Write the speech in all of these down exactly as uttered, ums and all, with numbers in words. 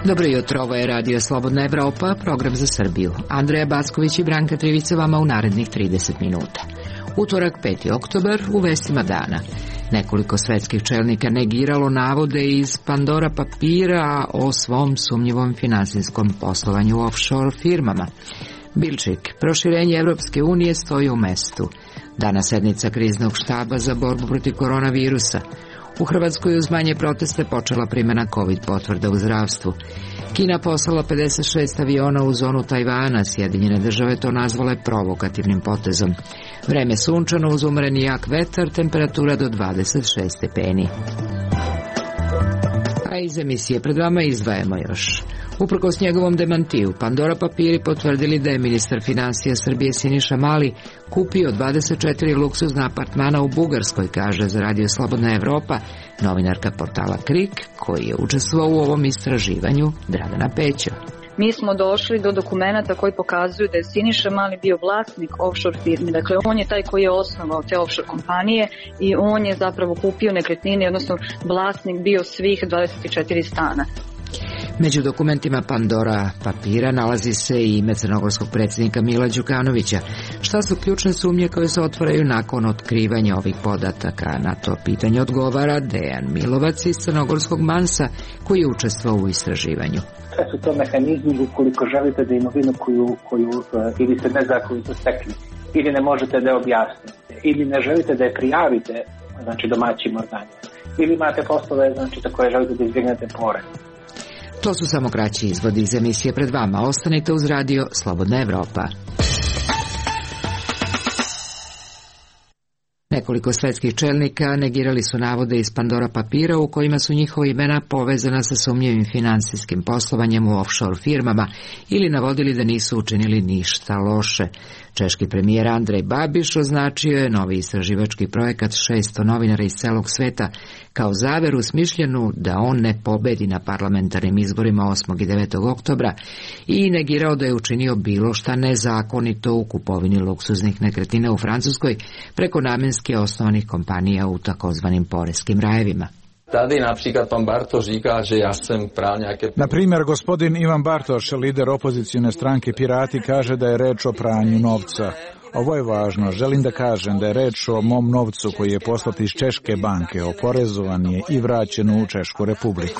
Dobro jutro, ovo je Radio Slobodna Evropa, program za Srbiju. Andreja Backović i Branka Trivica vama u narednih trideset minuta. Utorak, peti oktobar, u vestima dana. Nekoliko svetskih čelnika negiralo navode iz Pandora papira o svom sumnjivom finansijskom poslovanju u offshore firmama. Bilčik, proširenje Evropske unije stoji u mestu. Danas sednica kriznog štaba za borbu protiv koronavirusa. U Hrvatskoj uz manje proteste počela primjena COVID potvrda u zdravstvu. Kina poslala pedeset šest aviona u zonu Tajvana, Sjedinjene države to nazvale provokativnim potezom. Vreme sunčano uz umeren jak vetar, temperatura do dvadeset šest stepeni. A iz emisije pred vama izdvajamo još. Uprkos njegovom demantiju, Pandora papiri potvrdili da je ministar finansija Srbije Siniša Mali kupio dvadeset četiri luksuzna apartmana u Bugarskoj, kaže za Radio Slobodna Evropa novinarka portala Krik, koji je učestvovao u ovom istraživanju, Dragana Pećo. Mi smo došli do dokumenata koji pokazuju da je Siniša Mali bio vlasnik offshore firmi. Dakle, on je taj koji je osnovao te offshore kompanije i on je zapravo kupio nekretnine, odnosno vlasnik bio svih dvadeset četiri stana. Među dokumentima Pandora papira nalazi se i ime crnogorskog predsjednika Mila Đukanovića. Šta su ključne sumnje koje se otvaraju nakon otkrivanja ovih podataka? Na to pitanje odgovara Dejan Milovac iz crnogorskog Mansa, koji je učestvovao u istraživanju. Sve su to mehanizmi ukoliko želite da imovinu koju, koju ili ste nezakonito stekli, ili ne možete da je objasnite, ili ne želite da je prijavite, znači domaćim organima, ili imate poslove, znači za koje želite da izbjegnete porez. To su samo kraći izvodi iz emisije pred vama. Ostanite uz Radio Slobodna Evropa. Nekoliko svetskih čelnika negirali su navode iz Pandora papira u kojima su njihova imena povezana sa sumnjivim finansijskim poslovanjem u offshore firmama ili navodili da nisu učinili ništa loše. Češki premijer Andrej Babiš označio je novi istraživački projekat šesto novinara iz celog sveta kao zaveru smišljenu da on ne pobedi na parlamentarnim izborima osmog i devetog oktobra i negirao da je učinio bilo šta nezakonito u kupovini luksuznih nekretnina u Francuskoj preko namjenski osnovanih kompanija u takozvanim poreskim rajevima. Tady napríklad pán Bartoš říká, že ja sem prál nejaké... Na primjer, gospodin Ivan Bartoš, lider opozicijne stranke Pirati, kaže da je reč o pranju novca. Ovo je važno. Želim da kažem da je reč o mom novcu koji je poslat iz Češke banke, oporezovan je i vraćen u Češku republiku.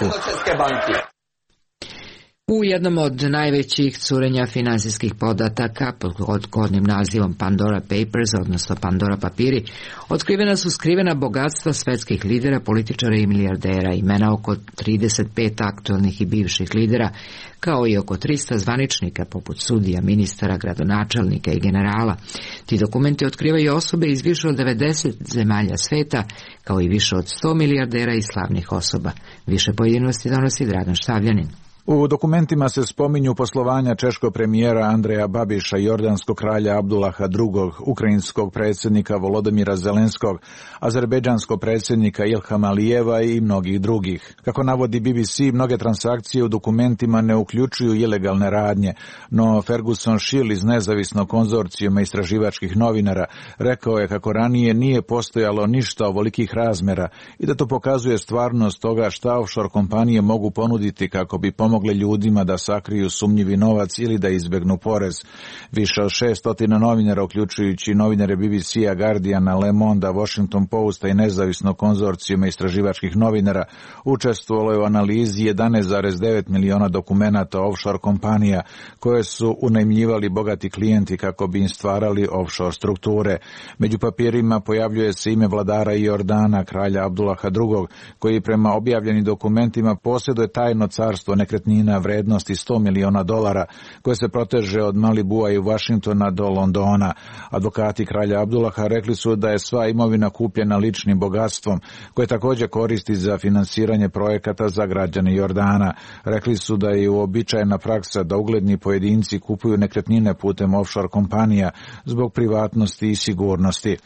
U jednom od najvećih curenja finansijskih podataka pod kodnim nazivom Pandora Papers, odnosno Pandora papiri, otkrivena su skrivena bogatstva svetskih lidera, političara i milijardera, imena oko trideset pet aktualnih i bivših lidera, kao i oko trista zvaničnika poput sudija, ministara, gradonačelnika i generala. Ti dokumenti otkrivaju osobe iz više od devedeset zemalja sveta, kao i više od sto milijardera i slavnih osoba. Više pojedinosti donosi Dragan Štavljanin. U dokumentima se spominju poslovanja češkog premijera Andreja Babiša, jordanskog kralja Abdullaha drugog, ukrajinskog predsjednika Volodymyra Zelenskog, azerbejdžanskog predsjednika Ilhama Alijeva i mnogih drugih. Kako navodi B B C, mnoge transakcije u dokumentima ne uključuju ilegalne radnje, no Ferguson Schill iz nezavisnog konzorcijuma istraživačkih novinara rekao je kako ranije nije postojalo ništa ovolikih razmjera i da to pokazuje stvarnost toga šta offshore kompanije mogu ponuditi kako bi pomogli mogle ljudima da sakriju sumnjivi novac ili da izbjegnu porez. Više od šestotina novinara, uključujući novinare B B C-a, Guardiana, Le Monda, Washington Posta i nezavisnog konzorcijuma istraživačkih novinara, učestvovalo je u analizi jedanaest zarez devet miliona dokumenata offshore kompanija koje su unajmljivali bogati klijenti kako bi im stvarali offshore strukture. Među papirima pojavljuje se ime vladara Jordana, kralja Abdullaha drugog, koji prema objavljenim dokumentima posjeduje tajno carstvo nekretnina vrednosti sto miliona dolara, koje se proteže od Malibua i Washingtona do Londona. Advokati kralja Abdullaha rekli su da je sva imovina kupljena ličnim bogatstvom, koje također koristi za finansiranje projekata za građane Jordana. Rekli su da je uobičajena praksa da ugledni pojedinci kupuju nekretnine putem offshore kompanija zbog privatnosti i sigurnosti.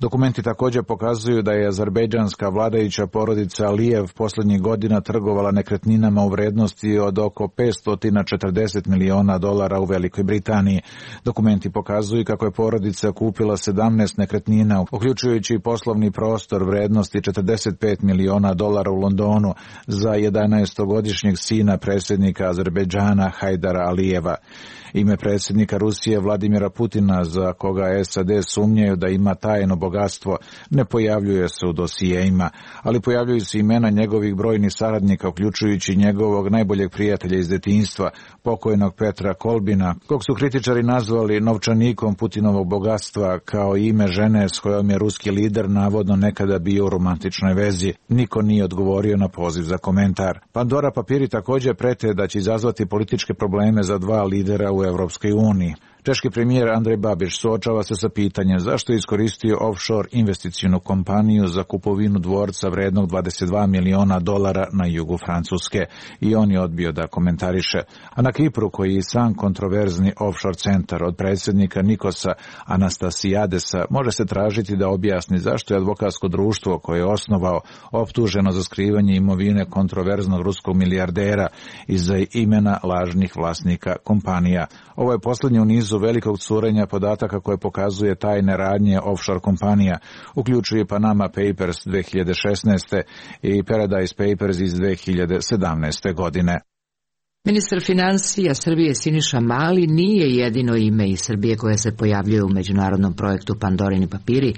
Dokumenti također pokazuju da je azerbejdžanska vladajuća porodica Alijev posljednjih godina trgovala nekretninama u vrednosti od oko petsto četrdeset miliona dolara u Velikoj Britaniji. Dokumenti pokazuju kako je porodica kupila sedamnaest nekretnina, uključujući poslovni prostor vrednosti četrdeset pet miliona dolara u Londonu za jedanaestogodišnjeg sina predsjednika Azerbejdžana Hajdara Alijeva. Ime predsjednika Rusije Vladimira Putina, za koga S A D sumnjaju da ima tajno bogatstvo, ne pojavljuje se u dosijeima, ali pojavljuju se imena njegovih brojnih saradnika, uključujući njegovog najboljeg prijatelja iz detinjstva, pokojnog Petra Kolbina, kog su kritičari nazvali novčanikom Putinovog bogatstva, kao ime žene s kojom je ruski lider navodno nekada bio u romantičnoj vezi. Niko nije odgovorio na poziv za komentar. Pandora papiri također prete da će izazvati političke probleme za dva lidera u Evropskoj uniji. Češki premijer Andrej Babiš suočava se sa pitanjem zašto je iskoristio offshore investicionu kompaniju za kupovinu dvorca vrednog dvadeset dva miliona dolara na jugu Francuske i on je odbio da komentariše. A na Kipru, koji je sam kontroverzni offshore centar od predsjednika Nikosa Anastasijadesa, može se tražiti da objasni zašto je advokatsko društvo koje je osnovao optuženo za skrivanje imovine kontroverznog ruskog milijardera iza imena lažnih vlasnika kompanija. Ovo je posljednje u nizu velikog curenja podataka koje pokazuje tajne radnje offshore kompanija, uključuje Panama Papers dve hiljade šesnaeste i Paradise Papers iz dve hiljade sedamnaeste godine. Ministar financija Srbije Siniša Mali nije jedino ime iz Srbije koje se pojavljuje u međunarodnom projektu Pandorini papiri,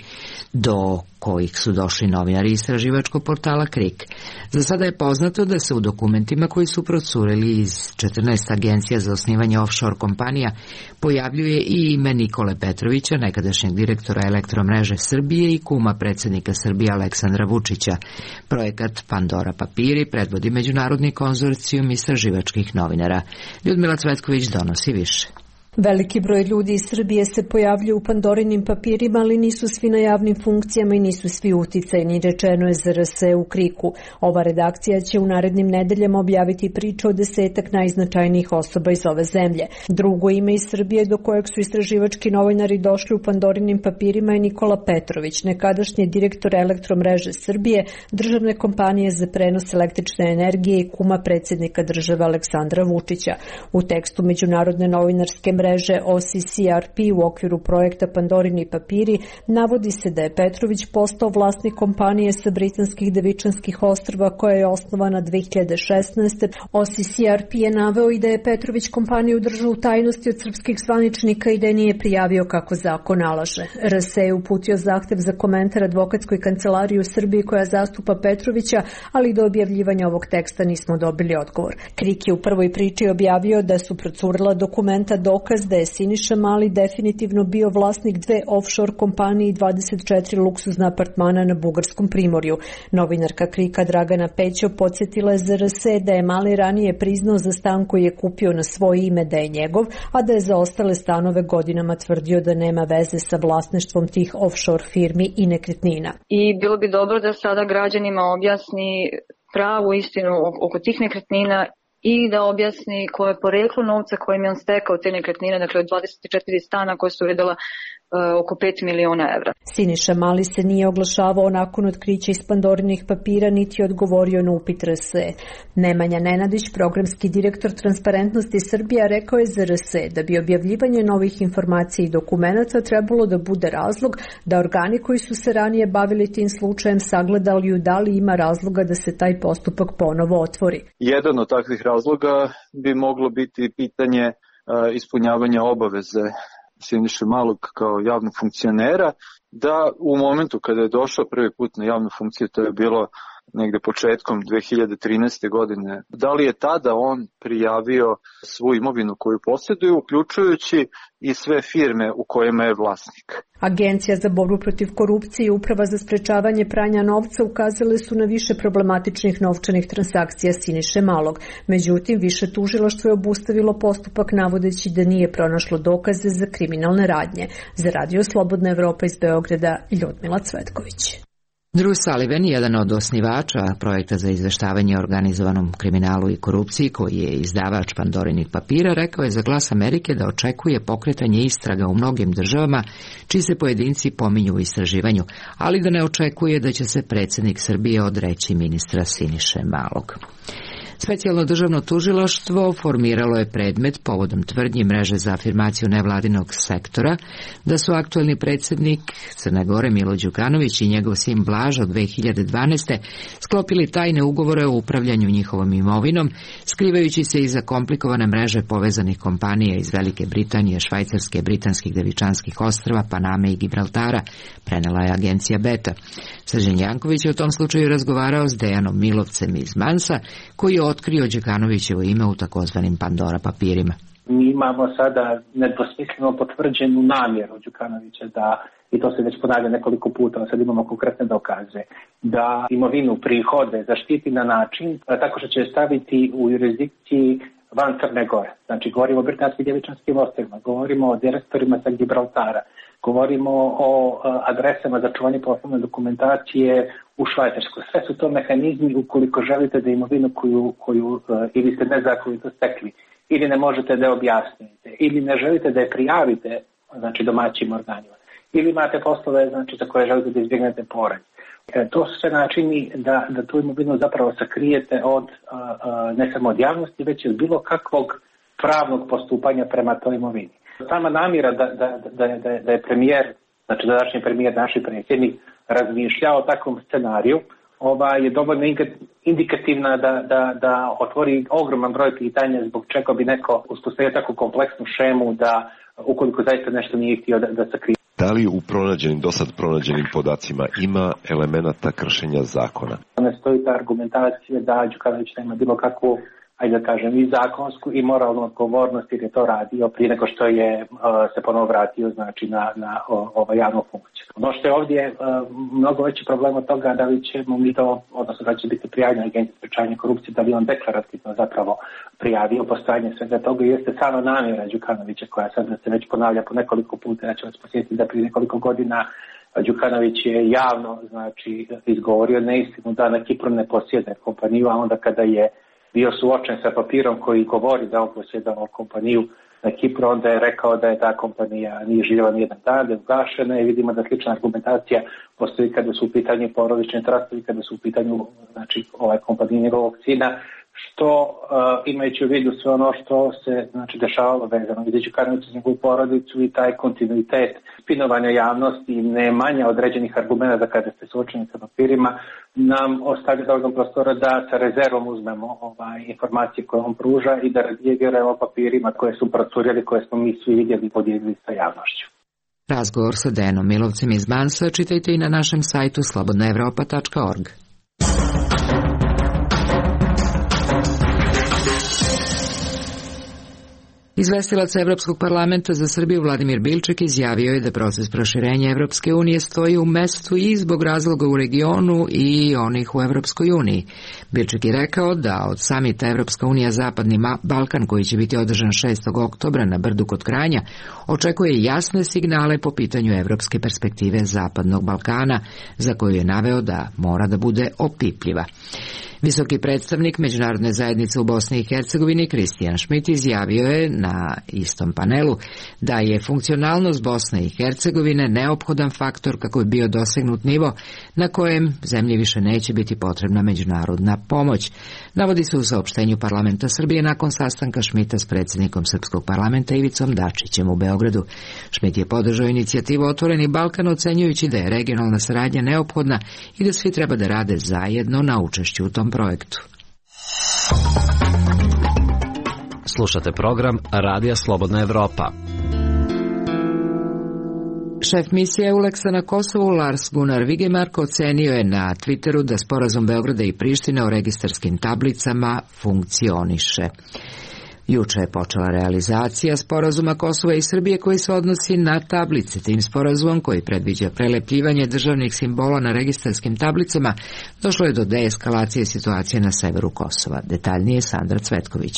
do kojih su došli novinari istraživačkog portala Krik. Za sada je poznato da se u dokumentima koji su procureli iz četrnaest agencija za osnivanje offshore kompanija pojavljuje i ime Nikole Petrovića, nekadašnjeg direktora Elektromreže Srbije i kuma predsjednika Srbije Aleksandra Vučića. Projekat Pandora papiri predvodi međunarodni konzorcijum istraživačkih novinara. Ljudmila Cvetković donosi više. Veliki broj ljudi iz Srbije se pojavljuju u Pandorinim papirima, ali nisu svi na javnim funkcijama i nisu svi uticajni, rečeno je Z R S u Kriku. Ova redakcija će u narednim nedeljama objaviti priču o desetak najznačajnijih osoba iz ove zemlje. Drugo ime iz Srbije do kojeg su istraživački novinari došli u Pandorinim papirima je Nikola Petrović, nekadašnji direktor Elektromreže Srbije, državne kompanije za prenos električne energije i kuma predsjednika države Aleksandra Vučića. U tekstu međunarodne novinarske mreže O C C R P u okviru projekta Pandorini papiri navodi se da je Petrović postao vlasnik kompanije sa britanskih Devičanskih ostrva koja je osnovana dve hiljade šesnaeste. O C C R P je naveo i da je Petrović kompaniju držao u tajnosti od srpskih zvaničnika i da je nije prijavio kako zakon nalaže. R S je uputio zahtev za komentar advokatskoj kancelariji u Srbiji koja zastupa Petrovića, ali do objavljivanja ovog teksta nismo dobili odgovor. Krik je u prvoj priči objavio da su procurila dokumenta dokaz da je Siniša Mali definitivno bio vlasnik dve offshore kompanije i dvadeset četiri luksuzna apartmana na Bugarskom primorju. Novinarka Krika Dragana Pećo podsjetila je Z R S da je Mali ranije priznao za stan koji je kupio na svoje ime da je njegov, a da je za ostale stanove godinama tvrdio da nema veze sa vlasništvom tih offshore firmi i nekretnina. I bilo bi dobro da sada građanima objasni pravu istinu oko tih nekretnina i da objasni koje je poreklo novca kojim je on stekao te nekretnine, dakle od dvadeset četiri stana koje su vredila uh, oko pet miliona evra. Siniša Mali se nije oglašavao nakon otkrića iz Pandorinih papira niti odgovorio na upit R S E. Nemanja Nenadić, programski direktor Transparentnosti Srbija, rekao je za R S E da bi objavljivanje novih informacija i dokumenata trebalo da bude razlog da organi koji su se ranije bavili tim slučajem sagledali da li ima razloga da se taj postupak ponovo otvori. Jedan od takvih razloga bi moglo biti pitanje uh, ispunjavanja obaveze Siniše Malog kao javnog funkcionera, da u momentu kada je došao prvi put na javnu funkciju, to je bilo negde početkom dve hiljade trinaeste. godine, da li je tada on prijavio svu imovinu koju posjeduje, uključujući i sve firme u kojima je vlasnik. Agencija za borbu protiv korupcije i Uprava za sprečavanje pranja novca ukazale su na više problematičnih novčanih transakcija Siniše Malog. Međutim, više tužilaštvo je obustavilo postupak navodeći da nije pronašlo dokaze za kriminalne radnje. Za Radio Slobodna Evropa iz Beograda, Ljudmila Cvetković. Drew Sullivan, jedan od osnivača projekta za izveštavanje o organizovanom kriminalu i korupciji, koji je izdavač Pandorinih papira, rekao je za Glas Amerike da očekuje pokretanje istraga u mnogim državama čiji se pojedinci pominju u istraživanju, ali da ne očekuje da će se predsjednik Srbije odreći ministra Siniše Malog. Specijalno državno tužilaštvo formiralo je predmet povodom tvrdnji mreže za afirmaciju nevladinog sektora da su aktuelni predsjednik Crne Gore Milo Đukanović i njegov sin Blaž od dve hiljade dvanaeste. sklopili tajne ugovore o upravljanju njihovom imovinom, skrivajući se iza komplikovane mreže povezanih kompanija iz Velike Britanije, Švajcarske, Britanskih Devičanskih ostrva, Paname i Gibraltara, prenela je agencija Beta. Srđan Janković je u tom slučaju razgovarao s Dejanom Milovcem iz Mansa, koji je otkrio Đukanovićevo ime u takozvanim Pandora papirima. Mi imamo sada nedvosmisleno potvrđenu namjeru Đukanovića da, i to se već ponavlja nekoliko puta, sad imamo konkretne dokaze, da imovinu prihode zaštiti na način tako što će staviti u jurisdikciji van Crne Gore. Znači, govorimo o Britanskim Devičanskim ostrvima, govorimo o direktorima sa Gibraltara, govorimo o adresama za čuvanje poslovne dokumentacije u Švajcarskoj. Sve su to mehanizmi ukoliko želite da imovinu koju, koju ili ste nezakonito stekli, ili ne možete da je objasnite, ili ne želite da je prijavite, znači domaćim organima, ili imate poslove, znači, za koje želite da izbjegnete porez. E, to su sve načini da, da tu imovinu zapravo sakrijete od, a, a, ne samo od javnosti, već od bilo kakvog pravnog postupanja prema toj imovini. Sama namjera da, da, da, da, da je premijer, znači današnji premijer, naši predsjednik, razmišljao o takvom scenariju, ova je dovoljno indikativna da, da, da otvori ogroman broj pitanja zbog čega bi neko uspostavio tako kompleksnu šemu da ukoliko zaista nešto nije htio da, da sakrije. Da li u pronađenim, dosad pronađenim podacima ima elemenata kršenja zakona? Ne stoji ta argumentacija da Đukanović nema bilo kakvu, ajde da kažem, i zakonsku i moralnu odgovornost jer je to radio prije nego što je uh, se ponovo vratio, znači, na, na o, ovaj javnu funkciju. Ono što je ovdje uh, mnogo veći problem od toga da li ćemo mi to, odnosno da će biti prijavljena Agencija sprečavanja korupcije, da li on deklarativno zapravo prijavio postojanje svega toga, jeste samo namjera Đukanovića koja sad se već ponavlja po nekoliko puta. Ja ću vas posjetiti da prije nekoliko godina Đukanović je javno, znači, izgovorio neistinu da na Kipru ne posjede kompaniju, a onda kada je bio suočen sa papirom koji govori da on posjedao kompaniju na Kipru, onda je rekao da je ta kompanija nije živjela nijedan dan, da je ugašena, i vidimo da slična argumentacija postoji kada su u pitanju porodični trastovi, kada su u pitanju, znači, ovaj kompanije njegovog sina, što uh, imajući u vidu sve ono što se, znači, dešavalo vezano između Đukanovića i njegovu porodicu i taj kontinuitet spinovanja javnosti i nemanja određenih argumenta kada ste suočeni sa papirima, nam ostavlja dovoljno prostora da sa rezervom uzmemo ovaj, informacije koje on pruža i da vjerujemo papirima koje su procurjeli, koje smo mi svi vidjeli i podijelili sa javnošću. Razgovor sa Dejanom Milovcem iz Mansa čitajte i na našem sajtu slobodna evropa tačka org. Izvestilac Evropskog parlamenta za Srbiju Vladimir Bilček izjavio je da proces proširenja Evropske unije stoji u mestu i zbog razloga u regionu i onih u Evropskoj uniji. Bilček je rekao da od samita Evropska unija Zapadni Balkan, koji će biti održan šestog oktobra na Brdu kod Kranja, očekuje jasne signale po pitanju evropske perspektive Zapadnog Balkana, za koju je naveo da mora da bude opipljiva. Visoki predstavnik Međunarodne zajednice u Bosni i Hercegovini Kristijan Šmit izjavio je na istom panelu da je funkcionalnost Bosne i Hercegovine neophodan faktor kako bi bio dosegnut nivo na kojem zemlji više neće biti potrebna međunarodna pomoć. Navodi se u saopštenju parlamenta Srbije nakon sastanka Šmita s predsjednikom Srpskog parlamenta Ivicom Dačićem u Beogradu. Šmit je podržao inicijativu Otvoreni Balkan, ocenjujući da je regionalna saradnja neophodna i da svi treba da rade zajedno na učešću u tom projektu. Slušate program Radija Slobodna Evropa. Šef misije Euleksa na Kosovu Lars Gunnar Vigemark ocenio je na Twitteru da sporazum Beograda i Prištine o registarskim tablicama funkcioniše. Juče je počela realizacija sporazuma Kosova i Srbije koji se odnosi na tablice. Tim sporazumom, koji predviđa prelepljivanje državnih simbola na registarskim tablicama, došlo je do deeskalacije situacije na severu Kosova. Detaljnije Sandra Cvetković.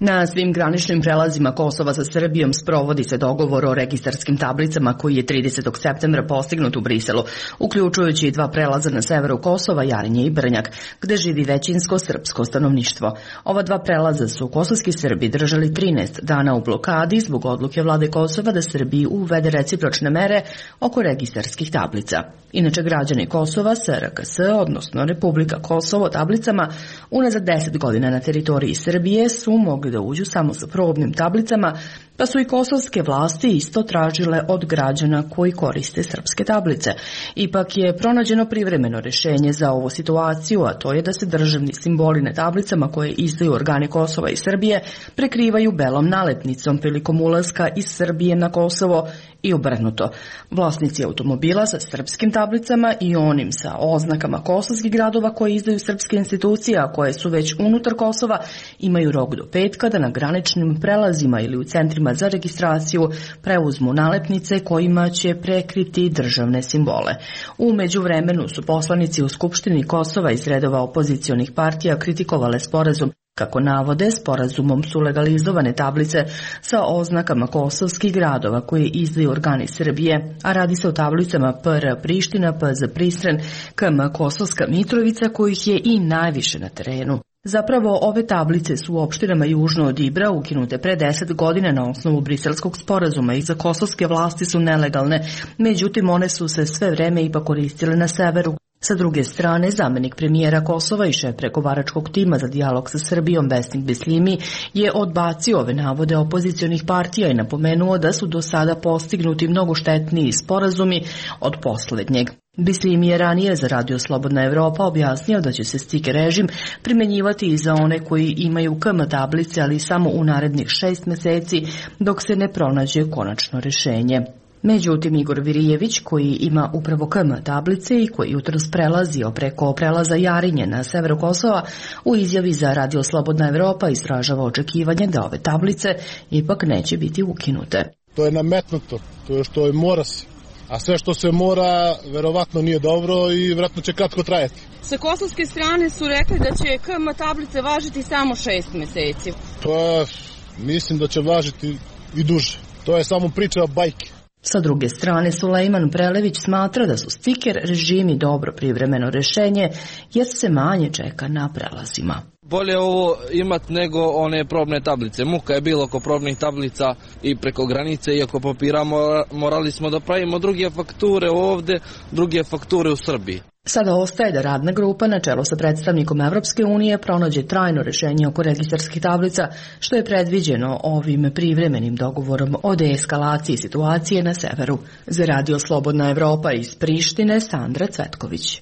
Na svim graničnim prelazima Kosova sa Srbijom sprovodi se dogovor o registarskim tablicama koji je tridesetog septembra postignut u Briselu, uključujući i dva prelaza na severu Kosova, Jarinje i Brnjak, gde živi većinsko srpsko stanovništvo. Ova dva prelaza su kosovski Srbi držali trinaest dana u blokadi zbog odluke vlade Kosova da Srbiji uvede recipročne mere oko registarskih tablica. Inače, građani Kosova S R K S, odnosno Republika Kosovo, tablicama unazad deset godina na teritoriji Srbije su mogli da uđu samo sa probnim tablicama, pa su i kosovske vlasti isto tražile od građana koji koriste srpske tablice. Ipak je pronađeno privremeno rešenje za ovu situaciju, a to je da se državni simboli na tablicama koje izdaju organi Kosova i Srbije prekrivaju belom nalepnicom prilikom ulaska iz Srbije na Kosovo i obrnuto. Vlasnici automobila sa srpskim tablicama i onim sa oznakama kosovskih gradova koje izdaju srpske institucije, a koje su već unutar Kosova, imaju rok do petka da na graničnim prelazima ili u centrima za registraciju preuzmu nalepnice kojima će prekriti državne simbole. U međuvremenu su poslanici u Skupštini Kosova iz redova opozicionih partija kritikovale sporazum. Kako navode, sporazumom su legalizovane tablice sa oznakama kosovskih gradova koje izdaju organi Srbije, a radi se o tablicama P R Priština, P Z Pristren, K M Kosovska Mitrovica, kojih je i najviše na terenu. Zapravo, ove tablice su u opštinama južno od Ibra ukinute pre deset godina na osnovu briselskog sporazuma i za kosovske vlasti su nelegalne, međutim one su se sve vreme ipak koristile na severu. Sa druge strane, zamenik premijera Kosova i šef pregovaračkog tima za dijalog sa Srbijom Besnik Bislimi je odbacio ove navode opozicionih partija i napomenuo da su do sada postignuti mnogo štetniji sporazumi od poslednjeg. Bislimi je ranije za Radio Slobodna Evropa objasnio da će se stiker režim primenjivati i za one koji imaju K M tablice, ali samo u narednih šest meseci dok se ne pronađe konačno rešenje. Međutim, Igor Virijević, koji ima upravo K M tablice i koji jutros prelazio preko prelaza Jarinje na severu Kosova, u izjavi za Radio Slobodna Evropa izražava očekivanje da ove tablice ipak neće biti ukinute. To je nametnuto, to je što je mora se. A sve što se mora, verovatno nije dobro i vjerojatno će kratko trajati. Sa kosovske strane su rekli da će K M tablice važiti samo šest meseci. To mislim da će važiti i duže. To je samo priča bajke. Sa druge strane, Sulejman Prelević smatra da su stiker režimi dobro privremeno rešenje jer se manje čeka na prelazima. Bolje ovo imati nego one probne tablice. Muka je bilo oko probnih tablica i preko granice i oko papira morali smo da pravimo druge fakture ovde, druge fakture u Srbiji. Sada ostaje da radna grupa na čelu sa predstavnikom Evropske unije pronađe trajno rešenje oko registarskih tablica, što je predviđeno ovim privremenim dogovorom o deeskalaciji situacije na severu. Za Radio Slobodna Evropa iz Prištine, Sandra Cvetković.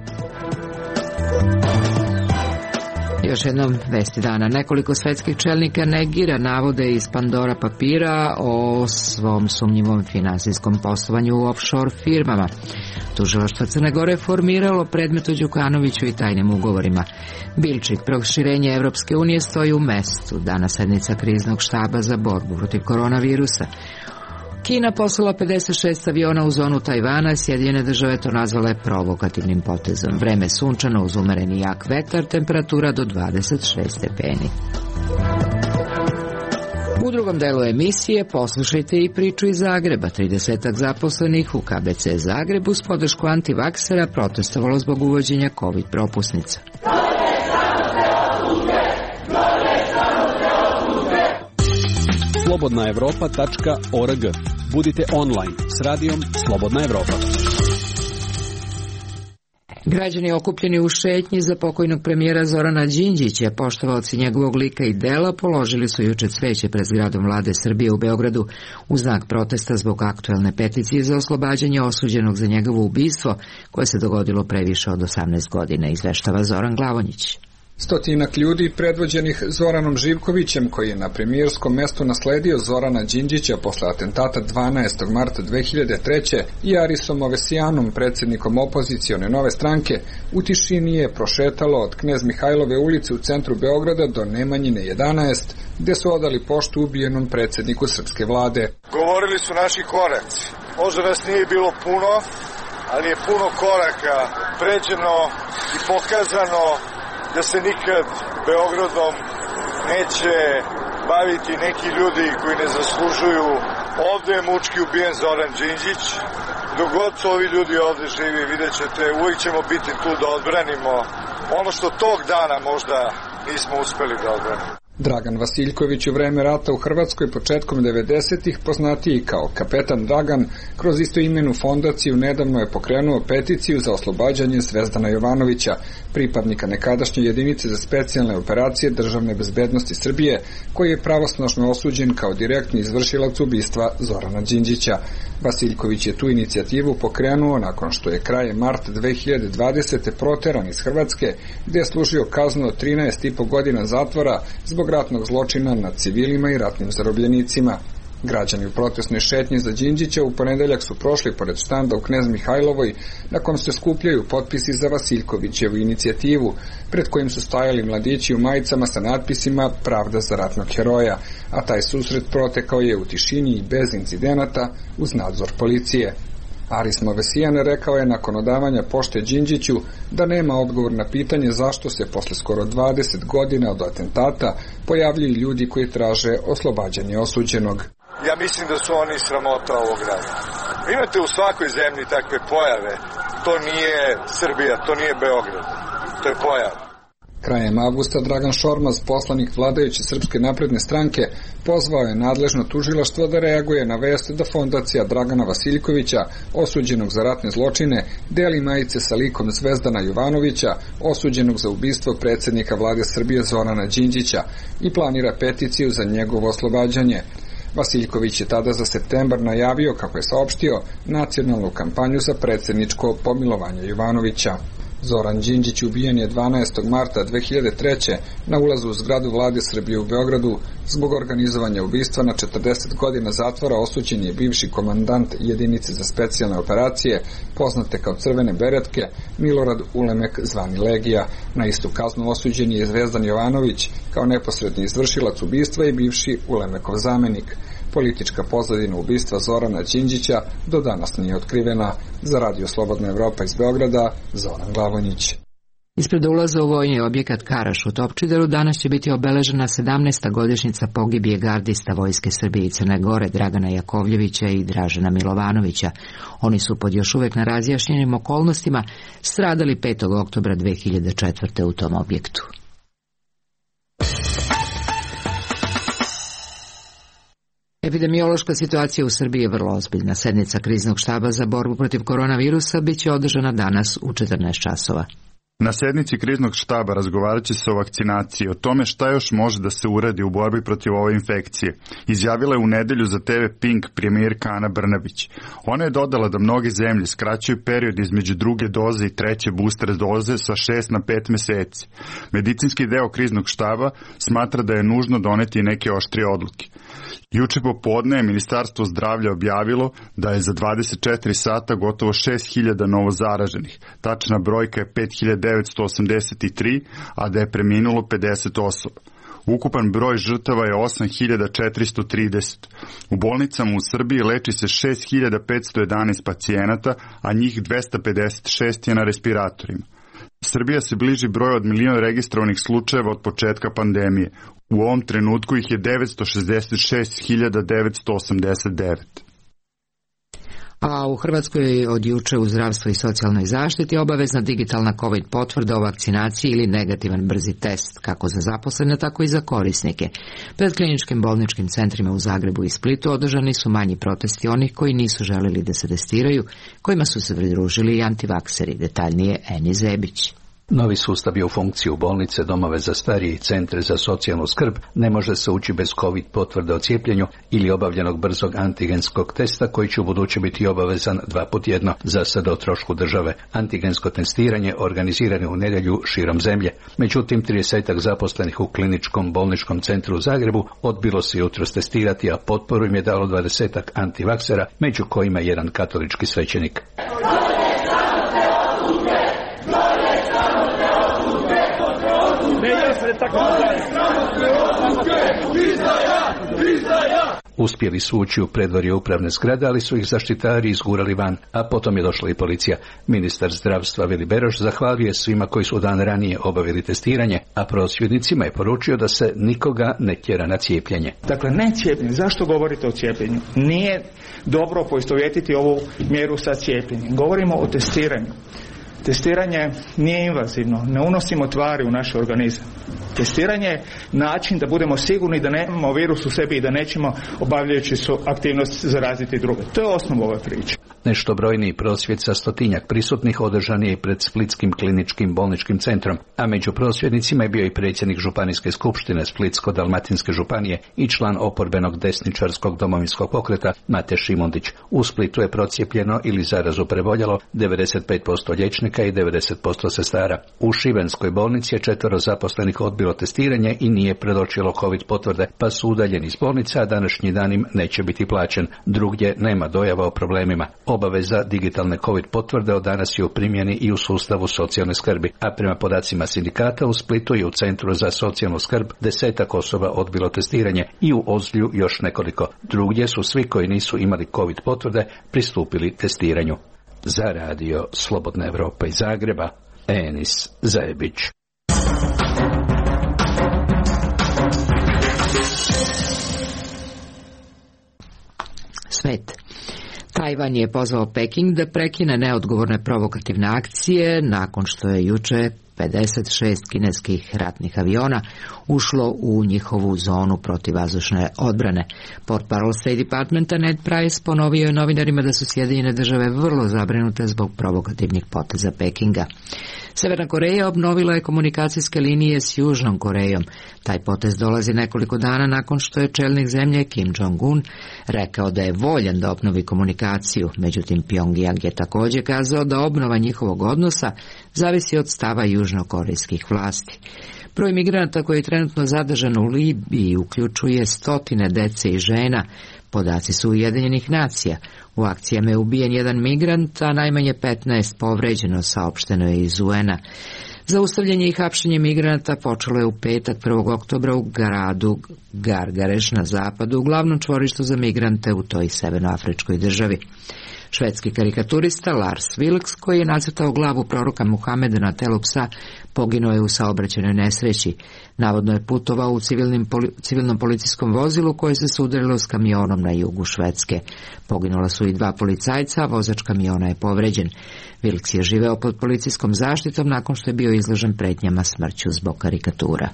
Još jednom vesti dana. Nekoliko svetskih čelnika negira navode iz Pandora papira o svom sumnjivom finansijskom poslovanju u offshore firmama. Tužilaštvo Crne Gore formiralo predmet o Đukanoviću i tajnim ugovorima. Bilčik, proširenje Evropske unije stoji u mestu. Danas sednica kriznog štaba za borbu protiv koronavirusa. Kina poslala pedeset šest aviona u zonu Tajvana, Sjedinjene države to nazvale provokativnim potezom. Vreme sunčano uz umereni jak vetar, temperatura do dvadeset šest stepeni. U drugom delu emisije poslušajte i priču iz Zagreba. tridesetak zaposlenih u K B C Zagrebu s podršku antivaksera protestovalo zbog uvođenja COVID propusnica. slobodna evropa tačka org. Budite online s radijom Slobodna Evropa. Građani okupljeni u šetnji za pokojnog premijera Zorana Đinđića, poštovaoci njegovog lika i dela, položili su juče cveće pred zgradom vlade Srbije u Beogradu u znak protesta zbog aktuelne peticije za oslobađanje osuđenog za njegovo ubistvo koje se dogodilo pre više od osamnaest godina, izveštava Zoran Glavonjić. Stotinak ljudi predvođenih Zoranom Živkovićem, koji je na premijerskom mestu nasledio Zorana Đinđića posle atentata dvanaestog marta dve hiljade treće i Arisom Ovesijanom, predsjednikom opozicione Nove stranke, u tišini je prošetalo od Knez Mihajlove ulice u centru Beograda do Nemanjine jedanaest, gde su odali poštu ubijenom predsjedniku srpske vlade. Govorili su naši koraci. Možda nas nije bilo puno, ali je puno koraka pređeno i pokazano da se nikad Beogradom neće baviti neki ljudi koji ne zaslužuju. Ovde je mučki ubijen Zoran Đinđić. Dok god su ovi ljudi ovde živi, vidjet ćete, uvijek ćemo biti tu da odbranimo ono što tog dana možda nismo uspeli da odbranimo. Dragan Vasiljković u vreme rata u Hrvatskoj početkom devedesetih, poznatiji kao Kapetan Dragan, kroz istoimenu fondaciju nedavno je pokrenuo peticiju za oslobađanje Zvezdana Jovanovića, pripadnika nekadašnje jedinice za specijalne operacije Državne bezbednosti Srbije, koji je pravosnažno osuđen kao direktni izvršilac ubistva Zorana Đinđića. Vasiljković je tu inicijativu pokrenuo nakon što je krajem marta dve hiljade dvadesete proteran iz Hrvatske, gde je služio kaznu od trinaest i po godina zatvora zbog ratnog zločina nad civilima i ratnim zarobljenicima. Građani u protestnoj šetnji za Đinđića u ponedeljak su prošli pored štanda u Knez Mihajlovoj, na kom se skupljaju potpisi za Vasiljkovićevu inicijativu, pred kojim su stajali mladići u majicama sa natpisima Pravda za ratnog heroja, a taj susret protekao je u tišini i bez incidenata uz nadzor policije. Aris Movesijan rekao je nakon odavanja pošte Đinđiću da nema odgovor na pitanje zašto se posle skoro dvadeset godina od atentata pojavljuju ljudi koji traže oslobađanje osuđenog. Ja mislim da su oni sramota ovog grada. Imate u svakoj zemlji takve pojave. To nije Srbija, to nije Beograd. To je pojava. Krajem avgusta Dragan Šormaz, poslanik vladajuće Srpske napredne stranke, pozvao je nadležno tužilaštvo da reaguje na vest da fondacija Dragana Vasiljkovića, osuđenog za ratne zločine, deli majice sa likom Zvezdana Jovanovića, osuđenog za ubistvo predsjednika vlade Srbije Zorana Đinđića, i planira peticiju za njegovo oslobađanje. Vasiljković je tada za septembar najavio, kako je saopštio, nacionalnu kampanju za predsjedničko pomilovanje Jovanovića. Zoran Đinđić ubijen je dvanaestog marta dve hiljade treće. na ulazu u zgradu vlade Srbije u Beogradu. Zbog organizovanja ubistva na četrdeset godina zatvora osuđen je bivši komandant jedinice za specijalne operacije, poznate kao Crvene beretke, Milorad Ulemek zvani Legija. Na istu kaznu osuđen je Zvezdan Jovanović kao neposredni izvršilac ubistva i bivši Ulemekov zamenik. Politička pozadina ubistva Zorana Đinđića do danas nije otkrivena. Za Radio Slobodna Evropa iz Beograda, Zoran Glavonjić. Ispred ulaza u vojni objekat Karaš u Topčideru danas će biti obeležena sedamnaesta godišnjica pogibije gardista Vojske Srbije i Crne Gore Dragana Jakovljevića i Dražena Milovanovića. Oni su pod još uvek na razjašnjenim okolnostima stradali petog oktobra dve hiljade četvrte. u tom objektu. Epidemiološka situacija u Srbiji je vrlo ozbiljna. Sednica kriznog štaba za borbu protiv koronavirusa biće održana danas u četrnaest časova. Na sednici kriznog štaba razgovarat će se o vakcinaciji, o tome šta još može da se uradi u borbi protiv ove infekcije. Izjavila je u nedelju za te ve Pink premijerka Ana Brnabić. Ona je dodala da mnoge zemlje skraćuju period između druge doze i treće booster doze sa šest na pet meseci. Medicinski deo kriznog štaba smatra da je nužno doneti neke oštrije odluke. Juče popodne je Ministarstvo zdravlja objavilo da je za dvadeset četiri sata gotovo šest hiljada novozaraženih. Tačna brojka je pet hiljada devetsto osamdeset tri, a da je preminulo pedeset osoba. Ukupan broj žrtava je osam hiljada četiristo trideset. U bolnicama u Srbiji leči se šest hiljada petsto jedanaest pacijenata, a njih dvesta pedeset šest je na respiratorima. Srbija se bliži broju od milion registrovanih slučajeva od početka pandemije. U ovom trenutku ih je devetsto šezdeset šest hiljada devetsto osamdeset devet. A u Hrvatskoj od juče u zdravstvu i socijalnoj zaštiti obavezna digitalna COVID potvrda o vakcinaciji ili negativan brzi test, kako za zaposlene, tako i za korisnike. Pred kliničkim bolničkim centrima u Zagrebu i Splitu održani su manji protesti onih koji nisu želeli da se testiraju, kojima su se pridružili i antivakseri. Detaljnije Eni Zebić. Novi sustav je u funkciju bolnice, domove za starije i centre za socijalnu skrb. Ne može se ući bez COVID potvrde o cijepljenju ili obavljenog brzog antigenskog testa koji će u buduće biti obavezan dva put tjedno, za sad o trošku države. Antigensko testiranje organizirano u nedjelju širom zemlje. Međutim, tridesetak zaposlenih u kliničkom bolničkom centru u Zagrebu odbilo se jutros testirati, a potporu im je dalo dvadesetak antivaksera, među kojima jedan katolički svećenik. Uspjeli su ući u predvorje upravne zgrade, ali su ih zaštitari izgurali van, a potom je došla i policija. Ministar zdravstva Vili Beroš zahvalio je svima koji su dan ranije obavili testiranje, a prosvjednicima je poručio da se nikoga ne tjera na cijepljenje. Dakle, ne cijepljenje. Zašto govorite o cijepljenju? Nije dobro poistovjetiti ovu mjeru sa cijepljenjem. Govorimo o testiranju. Testiranje nije invazivno, ne unosimo tvari u naš organizam. Testiranje je način da budemo sigurni da nemamo virus u sebi i da nećemo obavljajući su aktivnost zaraziti druge. To je osnov ove priče. Nešto brojniji prosvjed sa stotinjak prisutnih održan je i pred Splitskim kliničkim bolničkim centrom, a među prosvjednicima je bio i predsjednik Županijske skupštine Splitsko-dalmatinske županije i član oporbenog desničarskog domovinskog pokreta Mate Šimundić. U Splitu je procijepljeno ili zarazu preboljelo devedeset pet posto liječnika i devedeset posto sestara. U Šibenskoj bolnici je četvero zaposlenih odbilo testiranje i nije predočilo covid potvrde, pa su udaljeni iz bolnica, a današnji dan im neće biti plaćen. Drugdje nema dojava o problemima. Obaveza digitalne covid potvrde od danas je u primjeni i u sustavu socijalne skrbi, a prema podacima sindikata u Splitu i u Centru za socijalnu skrb desetak osoba odbilo testiranje i u Ozlju još nekoliko. Drugdje su svi koji nisu imali covid potvrde pristupili testiranju. Za radio Slobodna Evropa iz Zagreba, Enis Zajebić. Svet. Tajvan je pozvao Peking da prekine neodgovorne provokativne akcije nakon što je juče pedeset šest kineskih ratnih aviona ušlo u njihovu zonu protivvazdušne odbrane. Portparol State Departmenta Ned Price ponovio je novinarima da su Sjedinjene države vrlo zabrinute zbog provokativnih poteza Pekinga. Severna Koreja obnovila je komunikacijske linije s Južnom Korejom. Taj potez dolazi nekoliko dana nakon što je čelnik zemlje Kim Jong-un rekao da je voljan da obnovi komunikaciju. Međutim, Pyongyang je također kazao da obnova njihovog odnosa zavisi od stava južnokorejskih vlasti. Broj migranata koji je trenutno zadržan u Libiji uključuje stotine dece i žena. Podaci su Ujedinjenih nacija. U akcijama je ubijen jedan migrant, a najmanje petnaest povređeno, saopšteno je iz U N-a. Zaustavljanje i hapšenje migranata počelo je u petak prvog oktobra u gradu Gargareš na zapadu, u glavnom čvorištu za migrante u toj severnoafričkoj državi. Švedski karikaturista Lars Vilks, koji je nacrtao glavu proroka Muhameda na telu psa, poginuo je u saobraćajnoj nesreći. Navodno je putovao u civilnim, civilnom policijskom vozilu koje se sudarilo s kamionom na jugu Švedske. Poginula su i dva policajca, a vozač kamiona je povređen. Vilks je živeo pod policijskom zaštitom nakon što je bio izložen pretnjama smrću zbog karikatura.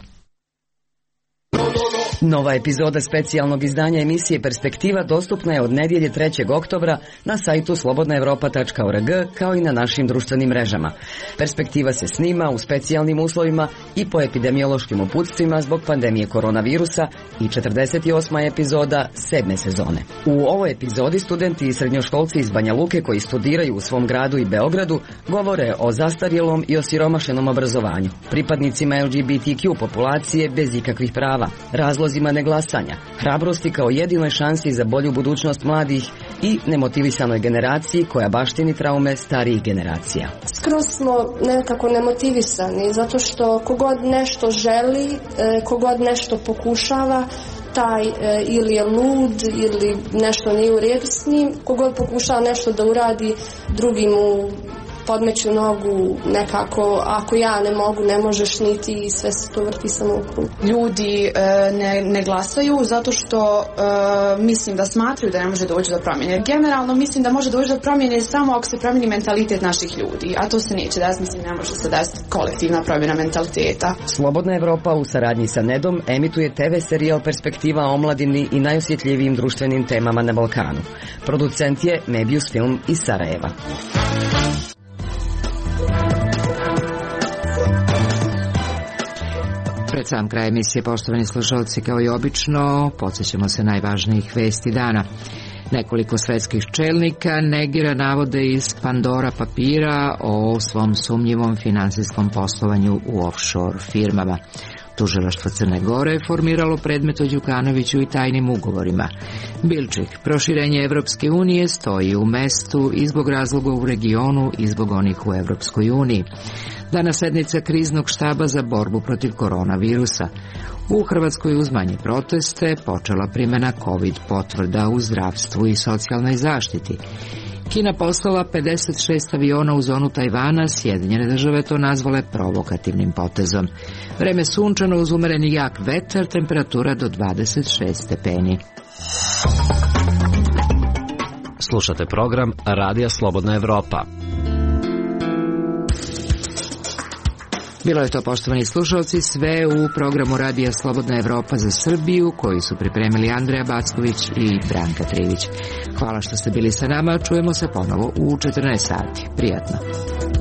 Nova epizoda specijalnog izdanja emisije Perspektiva dostupna je od nedjelje trećeg oktobra na sajtu slobodna evropa tačka org kao i na našim društvenim mrežama. Perspektiva se snima u specijalnim uslovima i po epidemiološkim uputstvima zbog pandemije koronavirusa i četrdeset osma epizoda sedme sezone. U ovoj epizodi studenti i srednjoškolci iz Banja Luke koji studiraju u svom gradu i Beogradu govore o zastarjelom i osiromašenom obrazovanju, pripadnicima L G B T Q populacije bez ikakvih prava, razlozi neglasanja, hrabrosti kao jedinoj šansi za bolju budućnost mladih i nemotivisanoj generaciji koja baštini traume starijih generacija. Skroz smo nekako nemotivisani zato što kogod nešto želi, kogod nešto pokušava, taj e, ili je lud ili nešto nije u redu s njim. Kogod pokušava nešto da uradi, drugi mu podmeću nogu nekako, ako ja ne mogu, ne možeš niti, i sve se to vrti samo u krug. Ljudi e, ne, ne glasaju zato što e, mislim da smatraju da ne može doći do promjene. Generalno mislim da može doći do promjene samo ako se promijeni mentalitet naših ljudi, a to se neće desiti, mislim ne može se desiti kolektivna promjena mentaliteta. Slobodna Evropa u saradnji sa Nedom emituje te ve serijal Perspektiva o omladini i najosjetljivijim društvenim temama na Balkanu. Producent je Mebius Film iz Sarajeva. Pred sam kraj emisije, poštovani slušalci, kao i obično, podsjećamo se najvažnijih vesti dana. Nekoliko svetskih čelnika negira navode iz Pandora papira o svom sumnjivom finansijskom poslovanju u offshore firmama. Tužilaštvo Crne Gore je formiralo predmet o Đukanoviću i tajnim ugovorima. Bilčik, proširenje Evropske unije stoji u mestu i zbog razloga u regionu i zbog onih u Evropskoj uniji. Danas sednica kriznog štaba za borbu protiv koronavirusa. U Hrvatskoj uz manje proteste počela primjena COVID potvrda u zdravstvu i socijalnoj zaštiti. Kina poslala pedeset šest aviona u zonu Tajvana, Sjedinjene države to nazvale provokativnim potezom. Vreme sunčano uz umereni jak vetar, temperatura do dvadeset šest stepeni. Slušate program Radija Slobodna Evropa. Bilo je to, poštovani slušalci, sve u programu Radija Slobodna Evropa za Srbiju, koji su pripremili Andreja Backović i Branka Trivić. Hvala što ste bili sa nama, čujemo se ponovo u četrnaest sati. Prijatno.